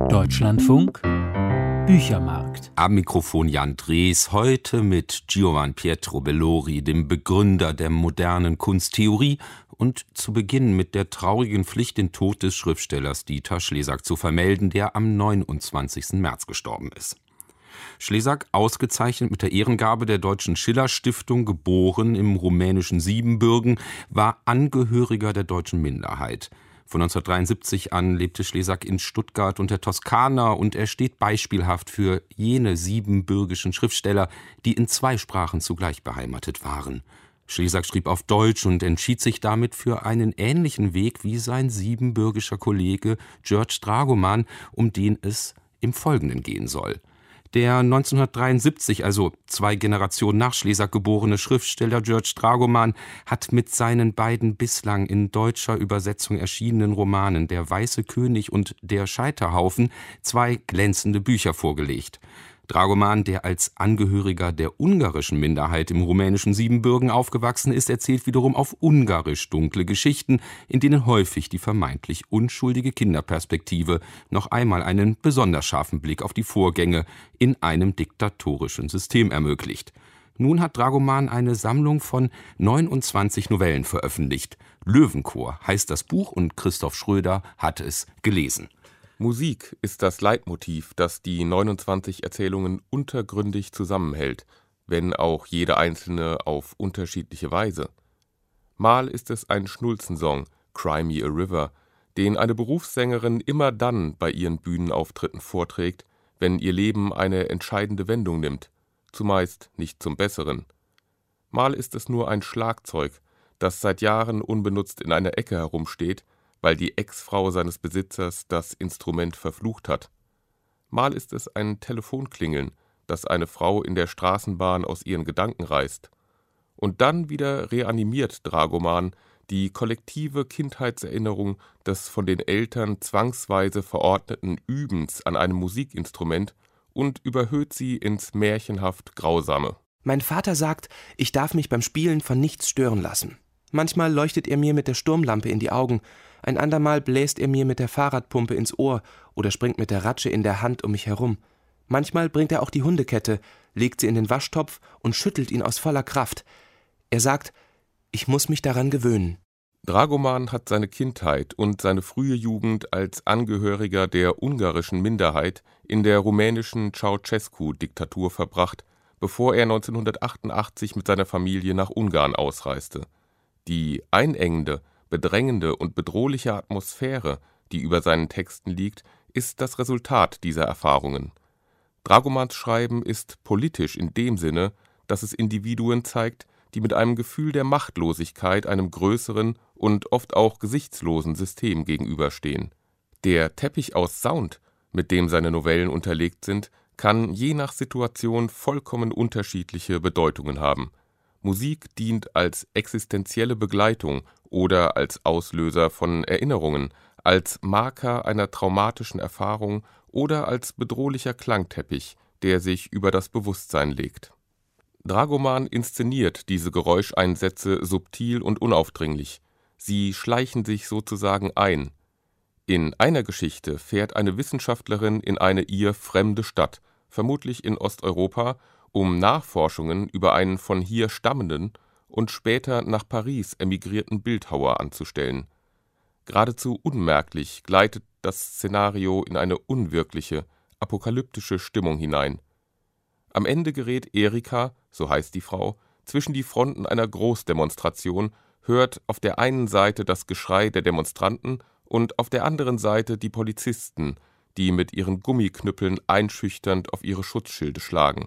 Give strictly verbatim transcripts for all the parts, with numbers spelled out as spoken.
Deutschlandfunk Büchermarkt. Am Mikrofon Jan Drees, heute mit Giovan Pietro Bellori, dem Begründer der modernen Kunsttheorie, und zu Beginn mit der traurigen Pflicht, den Tod des Schriftstellers Dieter Schlesak zu vermelden, der am neunundzwanzigsten März gestorben ist. Schlesak, ausgezeichnet mit der Ehrengabe der Deutschen Schiller-Stiftung, geboren im rumänischen Siebenbürgen, war Angehöriger der deutschen Minderheit. Von neunzehnhundertdreiundsiebzig an lebte Schlesak in Stuttgart und der Toskana, und er steht beispielhaft für jene siebenbürgischen Schriftsteller, die in zwei Sprachen zugleich beheimatet waren. Schlesak schrieb auf Deutsch und entschied sich damit für einen ähnlichen Weg wie sein siebenbürgischer Kollege György Dragoman, um den es im Folgenden gehen soll. Der neunzehnhundertdreiundsiebzig, also zwei Generationen nach Schlesak geborene Schriftsteller György Dragoman hat mit seinen beiden bislang in deutscher Übersetzung erschienenen Romanen Der Weiße König und Der Scheiterhaufen zwei glänzende Bücher vorgelegt. Dragoman, der als Angehöriger der ungarischen Minderheit im rumänischen Siebenbürgen aufgewachsen ist, erzählt wiederum auf Ungarisch dunkle Geschichten, in denen häufig die vermeintlich unschuldige Kinderperspektive noch einmal einen besonders scharfen Blick auf die Vorgänge in einem diktatorischen System ermöglicht. Nun hat Dragoman eine Sammlung von neunundzwanzig Novellen veröffentlicht. Löwenchor heißt das Buch, und Christoph Schröder hat es gelesen. Musik ist das Leitmotiv, das die neunundzwanzig Erzählungen untergründig zusammenhält, wenn auch jede einzelne auf unterschiedliche Weise. Mal ist es ein Schnulzensong, Cry Me a River, den eine Berufssängerin immer dann bei ihren Bühnenauftritten vorträgt, wenn ihr Leben eine entscheidende Wendung nimmt, zumeist nicht zum Besseren. Mal ist es nur ein Schlagzeug, das seit Jahren unbenutzt in einer Ecke herumsteht, weil die Ex-Frau seines Besitzers das Instrument verflucht hat. Mal ist es ein Telefonklingeln, das eine Frau in der Straßenbahn aus ihren Gedanken reißt. Und dann wieder reanimiert Dragoman die kollektive Kindheitserinnerung des von den Eltern zwangsweise verordneten Übens an einem Musikinstrument und überhöht sie ins märchenhaft Grausame. Mein Vater sagt, ich darf mich beim Spielen von nichts stören lassen. Manchmal leuchtet er mir mit der Sturmlampe in die Augen, ein andermal bläst er mir mit der Fahrradpumpe ins Ohr oder springt mit der Ratsche in der Hand um mich herum. Manchmal bringt er auch die Hundekette, legt sie in den Waschtopf und schüttelt ihn aus voller Kraft. Er sagt, ich muss mich daran gewöhnen. Dragoman hat seine Kindheit und seine frühe Jugend als Angehöriger der ungarischen Minderheit in der rumänischen Ceausescu-Diktatur verbracht, bevor er neunzehnhundertachtundachtzig mit seiner Familie nach Ungarn ausreiste. Die einengende, bedrängende und bedrohliche Atmosphäre, die über seinen Texten liegt, ist das Resultat dieser Erfahrungen. Dragomans Schreiben ist politisch in dem Sinne, dass es Individuen zeigt, die mit einem Gefühl der Machtlosigkeit einem größeren und oft auch gesichtslosen System gegenüberstehen. Der Teppich aus Sound, mit dem seine Novellen unterlegt sind, kann je nach Situation vollkommen unterschiedliche Bedeutungen haben. Musik dient als existenzielle Begleitung oder als Auslöser von Erinnerungen, als Marker einer traumatischen Erfahrung oder als bedrohlicher Klangteppich, der sich über das Bewusstsein legt. Dragoman inszeniert diese Geräuscheinsätze subtil und unaufdringlich. Sie schleichen sich sozusagen ein. In einer Geschichte fährt eine Wissenschaftlerin in eine ihr fremde Stadt, vermutlich in Osteuropa, um Nachforschungen über einen von hier stammenden und später nach Paris emigrierten Bildhauer anzustellen. Geradezu unmerklich gleitet das Szenario in eine unwirkliche, apokalyptische Stimmung hinein. Am Ende gerät Erika, so heißt die Frau, zwischen die Fronten einer Großdemonstration, hört auf der einen Seite das Geschrei der Demonstranten und auf der anderen Seite die Polizisten, die mit ihren Gummiknüppeln einschüchternd auf ihre Schutzschilde schlagen.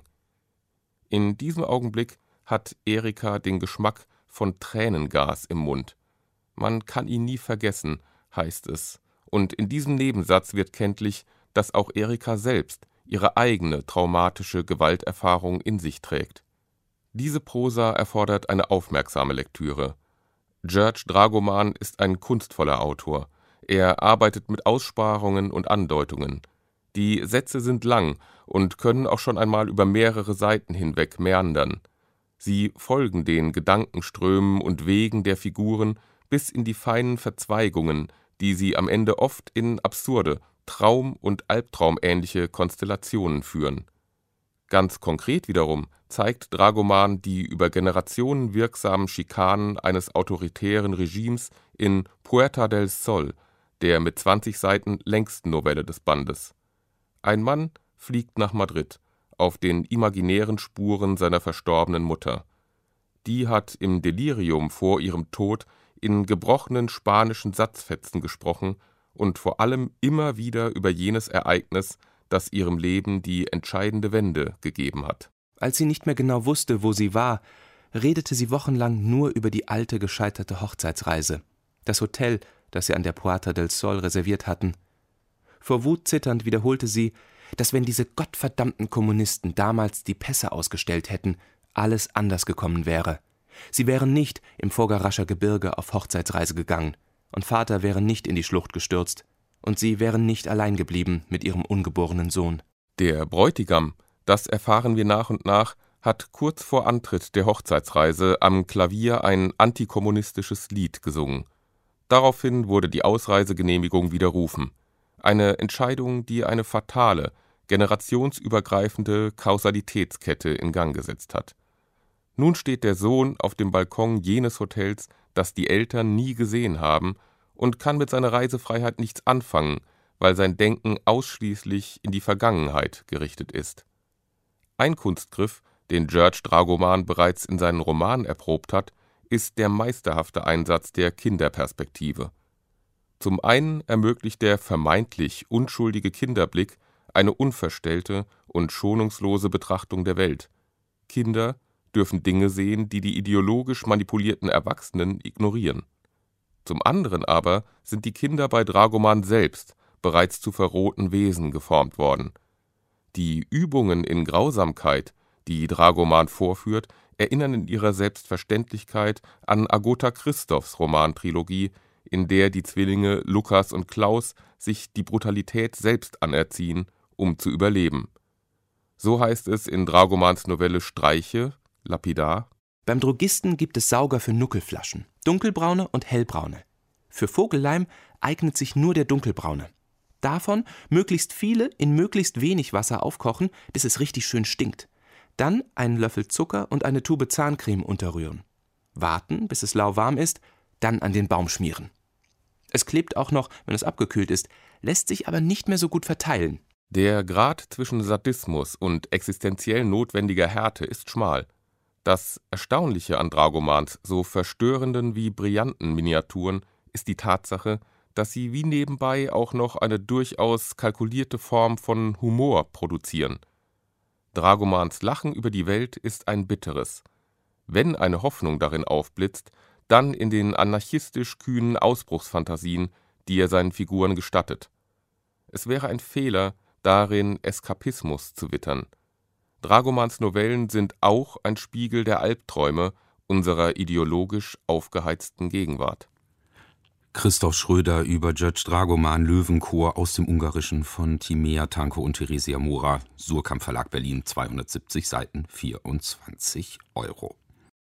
In diesem Augenblick hat Erika den Geschmack von Tränengas im Mund. Man kann ihn nie vergessen, heißt es, und in diesem Nebensatz wird kenntlich, dass auch Erika selbst ihre eigene traumatische Gewalterfahrung in sich trägt. Diese Prosa erfordert eine aufmerksame Lektüre. György Dragoman ist ein kunstvoller Autor. Er arbeitet mit Aussparungen und Andeutungen. Die Sätze sind lang und können auch schon einmal über mehrere Seiten hinweg meandern. Sie folgen den Gedankenströmen und Wegen der Figuren bis in die feinen Verzweigungen, die sie am Ende oft in absurde, traum- und albtraumähnliche Konstellationen führen. Ganz konkret wiederum zeigt Dragoman die über Generationen wirksamen Schikanen eines autoritären Regimes in Puerta del Sol, der mit zwanzig Seiten längsten Novelle des Bandes. Ein Mann fliegt nach Madrid, auf den imaginären Spuren seiner verstorbenen Mutter. Die hat im Delirium vor ihrem Tod in gebrochenen spanischen Satzfetzen gesprochen und vor allem immer wieder über jenes Ereignis, das ihrem Leben die entscheidende Wende gegeben hat. Als sie nicht mehr genau wusste, wo sie war, redete sie wochenlang nur über die alte, gescheiterte Hochzeitsreise, das Hotel, das sie an der Puerta del Sol reserviert hatten. Vor Wut zitternd wiederholte sie, dass wenn diese gottverdammten Kommunisten damals die Pässe ausgestellt hätten, alles anders gekommen wäre. Sie wären nicht im Fogarascher Gebirge auf Hochzeitsreise gegangen, und Vater wäre nicht in die Schlucht gestürzt, und sie wären nicht allein geblieben mit ihrem ungeborenen Sohn. Der Bräutigam, das erfahren wir nach und nach, hat kurz vor Antritt der Hochzeitsreise am Klavier ein antikommunistisches Lied gesungen. Daraufhin wurde die Ausreisegenehmigung widerrufen. Eine Entscheidung, die eine fatale, generationsübergreifende Kausalitätskette in Gang gesetzt hat. Nun steht der Sohn auf dem Balkon jenes Hotels, das die Eltern nie gesehen haben, und kann mit seiner Reisefreiheit nichts anfangen, weil sein Denken ausschließlich in die Vergangenheit gerichtet ist. Ein Kunstgriff, den George Dragoman bereits in seinen Romanen erprobt hat, ist der meisterhafte Einsatz der Kinderperspektive. Zum einen ermöglicht der vermeintlich unschuldige Kinderblick eine unverstellte und schonungslose Betrachtung der Welt. Kinder dürfen Dinge sehen, die die ideologisch manipulierten Erwachsenen ignorieren. Zum anderen aber sind die Kinder bei Dragoman selbst bereits zu verrohten Wesen geformt worden. Die Übungen in Grausamkeit, die Dragoman vorführt, erinnern in ihrer Selbstverständlichkeit an Agota Christophs Romantrilogie, in der die Zwillinge Lukas und Klaus sich die Brutalität selbst anerziehen, um zu überleben. So heißt es in Dragomans Novelle Streiche, lapidar: Beim Drogisten gibt es Sauger für Nuckelflaschen, dunkelbraune und hellbraune. Für Vogelleim eignet sich nur der dunkelbraune. Davon möglichst viele in möglichst wenig Wasser aufkochen, bis es richtig schön stinkt. Dann einen Löffel Zucker und eine Tube Zahncreme unterrühren. Warten, bis es lauwarm ist, dann an den Baum schmieren. Es klebt auch noch, wenn es abgekühlt ist, lässt sich aber nicht mehr so gut verteilen. Der Grad zwischen Sadismus und existenziell notwendiger Härte ist schmal. Das Erstaunliche an Dragomans so verstörenden wie brillanten Miniaturen ist die Tatsache, dass sie wie nebenbei auch noch eine durchaus kalkulierte Form von Humor produzieren. Dragomans Lachen über die Welt ist ein bitteres. Wenn eine Hoffnung darin aufblitzt, dann in den anarchistisch kühnen Ausbruchsfantasien, die er seinen Figuren gestattet. Es wäre ein Fehler, darin Eskapismus zu wittern. Dragomans Novellen sind auch ein Spiegel der Albträume unserer ideologisch aufgeheizten Gegenwart. Christoph Schröder über George Dragoman, Löwenchor aus dem Ungarischen von Timea Tanko und Theresia Mora, Suhrkamp Verlag Berlin, zweihundertsiebzig Seiten, vierundzwanzig Euro.